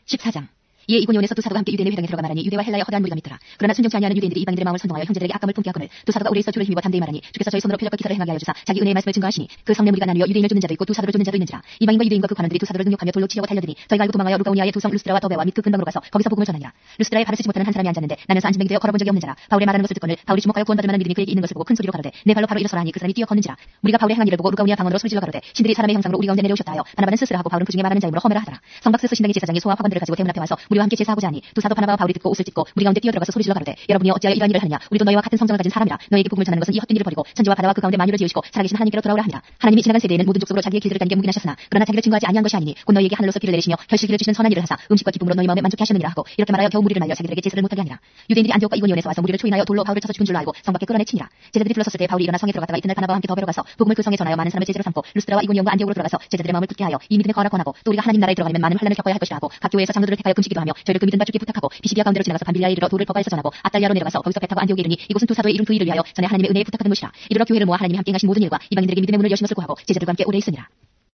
14장. 이에 이고니온에서 두 사도가 함께 유대인의 회당에 들어가 말하니 유대와 헬라의 허다한 무리가 믿더라. 그러나 순종치 아니하는 유대인들이 이방인들의 마음을 선동하여 형제들에게 악감을 품게 하거늘 두 사도가 오래 있어 주를 힘입어 담대히 말하니 주께서 저희 손으로 표적과 기사를 행하게 하여 주사 자기 은혜의 말씀을 증거하시니 그 성내 무리가 나누어 유대인을 쫓는 자도 있고 두 사도를 쫓는 자도 있는지라. 이방인과 유대인과 그 관원들이 두 사도를 능욕하며 돌로 치려고 달려드니 저희가 알고 도망하여 루가오니아의 두 성 루스드라와 더베와 및 그 근방으로 가서 거기서 복음을 전하니라. 루스드라에 발을 쓰지 못하는 한 사람이 앉았는데 나면서 앉은 뱅이 되어 걸어본 적이 없는 자라. 바울의 말하는 것을 듣거늘 바울이 주목하여 구원받을 만한 믿음이 그에게 있는 것을 보고 큰 소리로 가로되 내 발로 바로 일어서라 하니 그 사람이 뛰어 걷는지라. 우리가 바울의 행한 일을 보고 루가오니아 방언으로 소리질러 가로되 신들이 사람의 형상으로 우리 가운데 내려오셨다 하여 바나바는 스스라 하고 바울은 그 중에 말하는 자이므로 허메라 하더라. 성박스스 신당의 제사장이 소와 화관들을 가지고 대문 앞에 와서 우리와 함께 제사하고자 하니 두 사도 바나바와 바울이 듣고 옷을 찢고 우리 가운데 뛰어들어가서 소리질러 가로되 여러분이 어찌하여 이러한 일을 하느냐. 우리도 너희와 같은 성정을 가진 사람이라. 너희에게 복음을 전하는 것은 이 헛된 일을 버리고 천지와 바다와 그 가운데 만유를 지으시고 살아계신 하나님께로 돌아오라 하니라. 하나님이 지나간 세대에는 모든 족속으로 자기의 길들을 다니게 묵인하셨으나 그러나 자기를 증거하지 아니한 것이 아니니 곧 너희에게 하늘로서 길을 내리시며 혈실기를 주시는 선한 일을 하사 음식과 기쁨으로 너희 마음에 만족케 하셨느니라 하고 이렇게 말하여 겨우 무리를 말려 자기들에게 제사를 못하게 하니라. 유대인들이 안디옥과 이고니온에서 와서 무리를 초인하여 돌로 바울을 쳐서 죽은 줄로 알고 성 밖에 끌어내치니라. 제자들이 불렀었을 때 바울이 일어나 성에 들어갔다가 이튿날 바나바와 함께 더베로 가서 복음을 그 성에 전하여 많은 사람을 제자로 삼고 루스드라와 이고니온과 안디옥으로 들어가서 제자들의 마음을 굳게 하여 이 믿음에 거하라 권하고 또 우리가 하나님 나라에 들어가려면 많은 환난을 겪어야 할 것이라 하고 각 교회에서 장로들을 택하여 금식기도 하며 저희를 그 믿음 받주께 부탁하고 비시디아 가운데로 지나가서 밤빌리아에 이르러 돌을 버가에서 전하고 아달리아로 내려가서 거기서 배 타고 안디옥에 이르니 이곳은 두 사도의 이룬 그 일을 위하여 전에 하나님의 은혜에 부탁하는 곳이라. 이르러 교회를 모아 하나님이 함께 행하신 모든 일과 이방인들에게 믿음의 문을 여신 것을 구하고 제자들과 함께 오래 있으니라.